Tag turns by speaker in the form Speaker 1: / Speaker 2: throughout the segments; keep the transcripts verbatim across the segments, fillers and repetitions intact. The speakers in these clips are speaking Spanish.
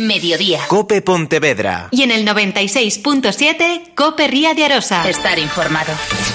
Speaker 1: mediodía.
Speaker 2: COPE Pontevedra.
Speaker 1: Y en el noventa y seis punto siete, COPE Ría de Arosa. Estar informado.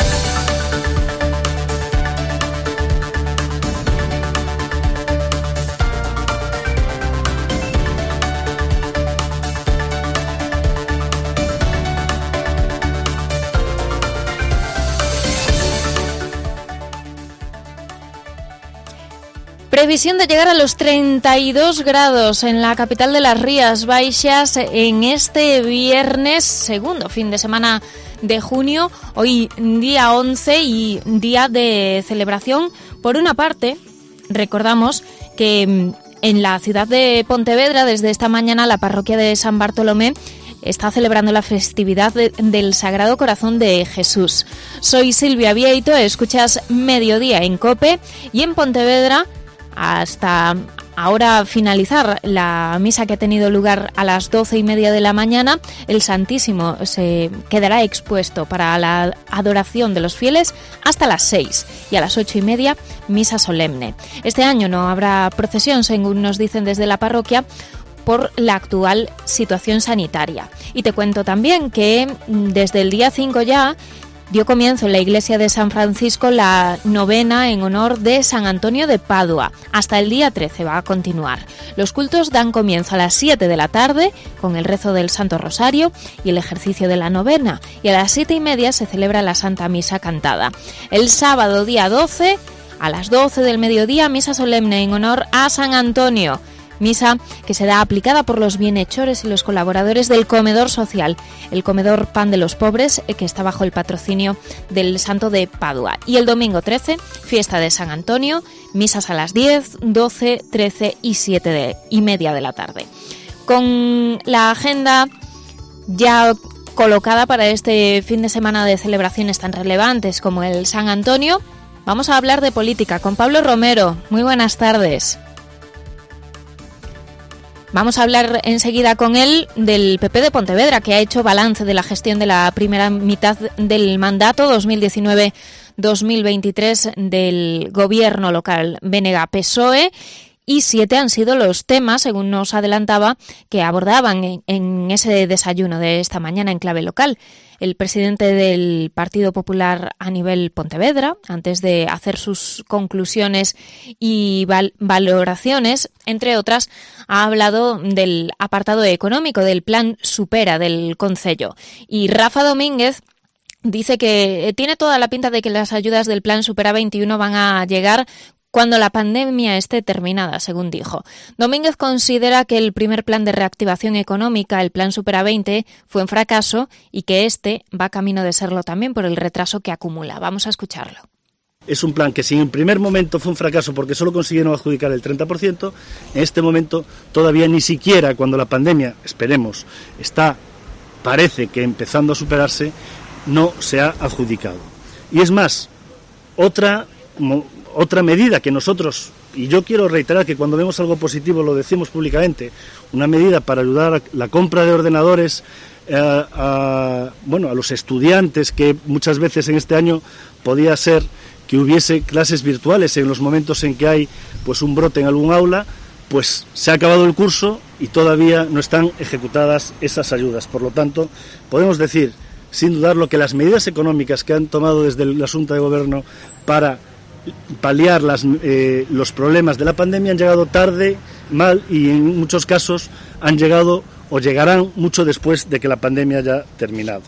Speaker 3: Previsión de llegar a los treinta y dos grados en la capital de las Rías Baixas en este viernes, segundo fin de semana de junio, hoy día once y día de celebración. Por una parte, recordamos que en la ciudad de Pontevedra, desde esta mañana, la parroquia de San Bartolomé está celebrando la festividad de, del Sagrado Corazón de Jesús. Soy Silvia Vieito, escuchas Mediodía en COPE, y en Pontevedra, hasta ahora finalizar la misa que ha tenido lugar a las doce y media de la mañana, el Santísimo se quedará expuesto para la adoración de los fieles hasta las seis, y a las ocho y media misa solemne. Este año no habrá procesión, según nos dicen desde la parroquia, por la actual situación sanitaria. Y te cuento también que desde el día cinco ya dio comienzo en la iglesia de San Francisco la novena en honor de San Antonio de Padua. Hasta el día trece va a continuar. Los cultos dan comienzo a las siete de la tarde con el rezo del Santo Rosario y el ejercicio de la novena, y a las siete y media se celebra la Santa Misa cantada. El sábado día doce, a las doce del mediodía, misa solemne en honor a San Antonio. Misa que será aplicada por los bienhechores y los colaboradores del comedor social, el comedor Pan de los Pobres, que está bajo el patrocinio del Santo de Padua. Y el domingo trece, fiesta de San Antonio, misas a las diez, doce, trece y siete y media de la tarde. Con la agenda ya colocada para este fin de semana de celebraciones tan relevantes como el San Antonio, vamos a hablar de política con Pablo Romero. Muy buenas tardes. Vamos a hablar enseguida con él del P P de Pontevedra, que ha hecho balance de la gestión de la primera mitad del mandato dos mil diecinueve dos mil veintitrés del gobierno local B N G P S O E, y siete han sido los temas, según nos adelantaba, que abordaban en, en ese desayuno de esta mañana en clave local. El presidente del Partido Popular a nivel Pontevedra, antes de hacer sus conclusiones y val- valoraciones, entre otras, ha hablado del apartado económico, del plan Supera del Concello. Y Rafa Domínguez dice que tiene toda la pinta de que las ayudas del plan Supera veintiuno van a llegar cuando la pandemia esté terminada, según dijo. Domínguez considera que el primer plan de reactivación económica, el plan Supera veinte, fue un fracaso y que este va camino de serlo también por el retraso que acumula. Vamos a escucharlo.
Speaker 4: Es un plan que si en el primer momento fue un fracaso porque solo consiguieron adjudicar el treinta por ciento, en este momento todavía ni siquiera cuando la pandemia, esperemos, está, parece que empezando a superarse, no se ha adjudicado. Y es más, otra... Otra medida que nosotros, y yo quiero reiterar que cuando vemos algo positivo lo decimos públicamente, una medida para ayudar a la compra de ordenadores eh, a, bueno, a los estudiantes, que muchas veces en este año podía ser que hubiese clases virtuales en los momentos en que hay pues un brote en algún aula, pues se ha acabado el curso y todavía no están ejecutadas esas ayudas. Por lo tanto, podemos decir, sin dudarlo, que las medidas económicas que han tomado desde la Junta de Gobierno para paliar las, eh, los problemas de la pandemia han llegado tarde, mal, y en muchos casos han llegado o llegarán mucho después de que la pandemia haya terminado.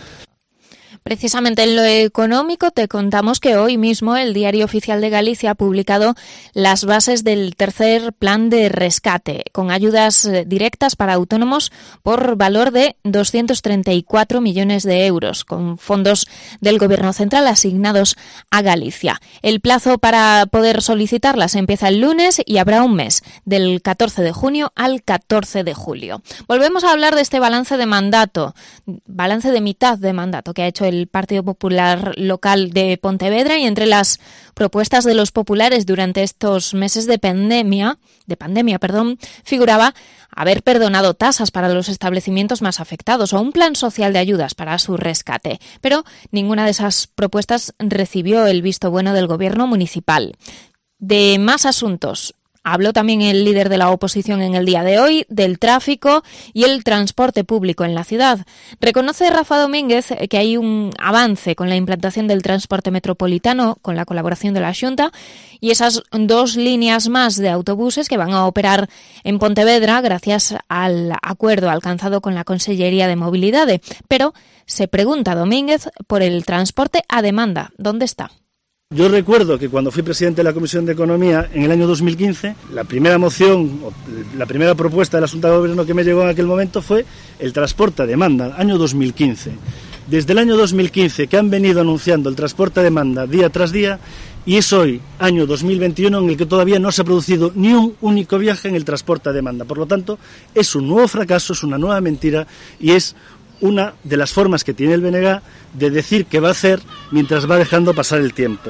Speaker 3: Precisamente en lo económico te contamos que hoy mismo el Diario Oficial de Galicia ha publicado las bases del tercer plan de rescate, con ayudas directas para autónomos por valor de doscientos treinta y cuatro millones de euros, con fondos del Gobierno central asignados a Galicia. El plazo para poder solicitarlas empieza el lunes y habrá un mes, del catorce de junio al catorce de julio. Volvemos a hablar de este balance de mandato, balance de mitad de mandato que ha hecho el el Partido Popular local de Pontevedra, y entre las propuestas de los populares durante estos meses de pandemia, de pandemia, perdón, figuraba haber perdonado tasas para los establecimientos más afectados o un plan social de ayudas para su rescate, pero ninguna de esas propuestas recibió el visto bueno del Gobierno municipal. De más asuntos Habló también el líder de la oposición en el día de hoy del tráfico y el transporte público en la ciudad. Reconoce Rafa Domínguez que hay un avance con la implantación del transporte metropolitano con la colaboración de la Xunta y esas dos líneas más de autobuses que van a operar en Pontevedra gracias al acuerdo alcanzado con la Consellería de Mobilidad. Pero se pregunta Domínguez por el transporte a demanda. ¿Dónde está?
Speaker 4: Yo recuerdo que cuando fui presidente de la Comisión de Economía en el año dos mil quince, la primera moción, la primera propuesta de la Junta de Gobierno que me llegó en aquel momento fue el transporte a demanda, año dos mil quince. Desde el año dos mil quince que han venido anunciando el transporte a demanda día tras día y es hoy, año dos mil veintiuno, en el que todavía no se ha producido ni un único viaje en el transporte a demanda. Por lo tanto, es un nuevo fracaso, es una nueva mentira y es una de las formas que tiene el B N G de decir que va a hacer mientras va dejando pasar el tiempo.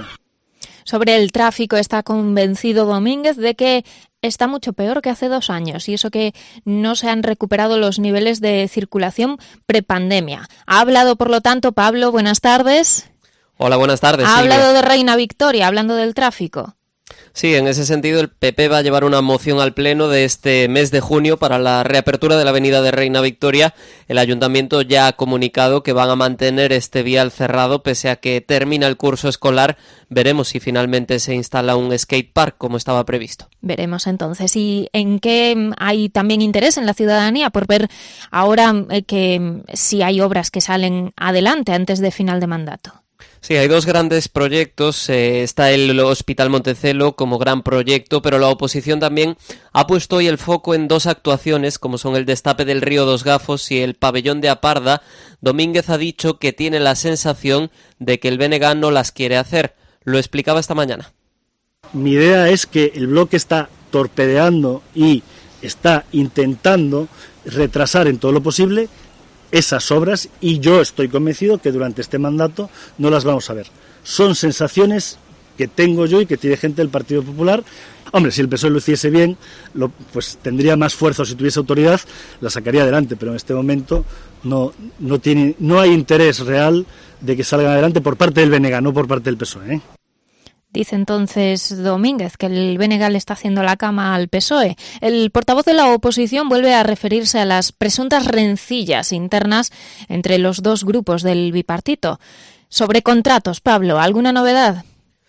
Speaker 3: Sobre el tráfico está convencido Domínguez de que está mucho peor que hace dos años y eso que no se han recuperado los niveles de circulación prepandemia. Ha hablado, por lo tanto, Pablo, buenas tardes.
Speaker 2: Hola, buenas tardes.
Speaker 3: Ha
Speaker 2: Silvia.
Speaker 3: hablado de Reina Victoria, hablando del tráfico.
Speaker 2: Sí, en ese sentido el P P va a llevar una moción al Pleno de este mes de junio para la reapertura de la avenida de Reina Victoria. El Ayuntamiento ya ha comunicado que van a mantener este vial cerrado pese a que termina el curso escolar. Veremos si finalmente se instala un skate park como estaba previsto.
Speaker 3: Veremos entonces. ¿Y en qué hay también interés en la ciudadanía por ver ahora que si hay obras que salen adelante antes de final de mandato?
Speaker 2: Sí, hay dos grandes proyectos. Eh, está el Hospital Montecelo como gran proyecto, pero la oposición también ha puesto hoy el foco en dos actuaciones, como son el destape del río Dos Gafos y el pabellón de Aparda. Domínguez ha dicho que tiene la sensación de que el B N G no las quiere hacer. Lo explicaba esta mañana.
Speaker 4: Mi idea es que el bloque está torpedeando y está intentando retrasar en todo lo posible esas obras y yo estoy convencido que durante este mandato no las vamos a ver. Son sensaciones que tengo yo y que tiene gente del Partido Popular. Hombre, si el P S O E lo hiciese bien, lo, pues tendría más fuerza, si tuviese autoridad, la sacaría adelante, pero en este momento no, no, tiene, no hay interés real de que salgan adelante por parte del B N G, no por parte del P S O E, ¿eh?
Speaker 3: Dice entonces Domínguez que el B N G le está haciendo la cama al P S O E. El portavoz de la oposición vuelve a referirse a las presuntas rencillas internas entre los dos grupos del bipartito. Sobre contratos, Pablo, ¿alguna novedad?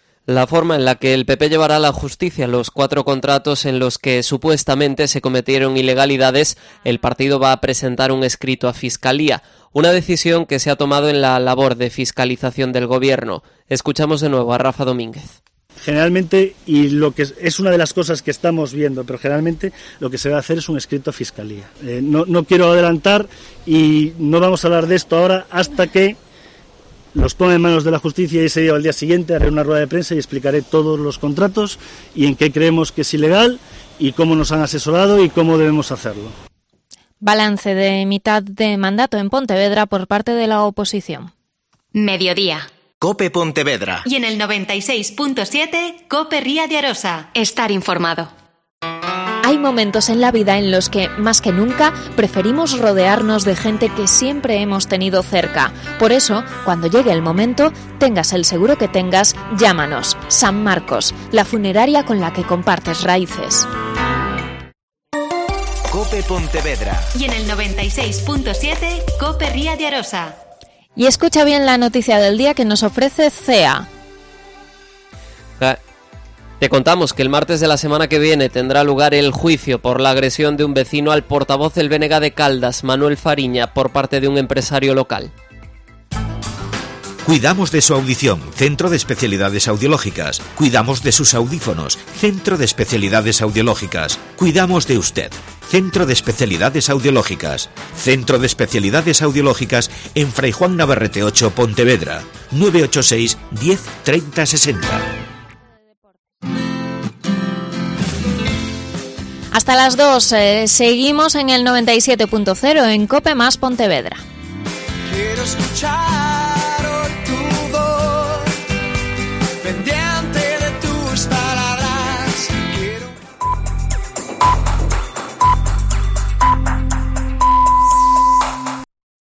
Speaker 2: La forma en la que el P P llevará a la justicia los cuatro contratos en los que supuestamente se cometieron ilegalidades, el partido va a presentar un escrito a Fiscalía, una decisión que se ha tomado en la labor de fiscalización del Gobierno. Escuchamos de nuevo a Rafa Domínguez.
Speaker 4: Generalmente, y lo que es, es una de las cosas que estamos viendo, pero generalmente lo que se va a hacer es un escrito a Fiscalía. Eh, no, no quiero adelantar y no vamos a hablar de esto ahora hasta que los ponga en manos de la justicia y ese día o al día siguiente haré una rueda de prensa y explicaré todos los contratos y en qué creemos que es ilegal y cómo nos han asesorado y cómo debemos hacerlo.
Speaker 3: Balance de mitad de mandato en Pontevedra por parte de la oposición.
Speaker 1: Mediodía.
Speaker 5: COPE Pontevedra.
Speaker 1: Y en el noventa y seis punto siete, COPE Ría de Arosa. Estar informado.
Speaker 3: Hay momentos en la vida en los que, más que nunca, preferimos rodearnos de gente que siempre hemos tenido cerca. Por eso, cuando llegue el momento, tengas el seguro que tengas, llámanos. San Marcos, la funeraria con la que compartes raíces.
Speaker 5: COPE Pontevedra.
Speaker 1: Y en el noventa y seis punto siete, COPE Ría de Arosa.
Speaker 3: Y escucha bien la noticia del día que nos ofrece C E A.
Speaker 2: Te contamos que el martes de la semana que viene tendrá lugar el juicio por la agresión de un vecino al portavoz del B N G de Caldas, Manuel Fariña, por parte de un empresario local.
Speaker 6: Cuidamos de su audición, Centro de Especialidades Audiológicas. Cuidamos de sus audífonos, Centro de Especialidades Audiológicas. Cuidamos de usted, Centro de Especialidades Audiológicas. Centro de Especialidades Audiológicas en Fray Juan Navarrete ocho, Pontevedra. nueve ocho seis, diez, treinta, sesenta.
Speaker 3: Hasta las dos, eh, seguimos en el noventa y siete punto cero en COPE más Pontevedra.
Speaker 5: Quiero escuchar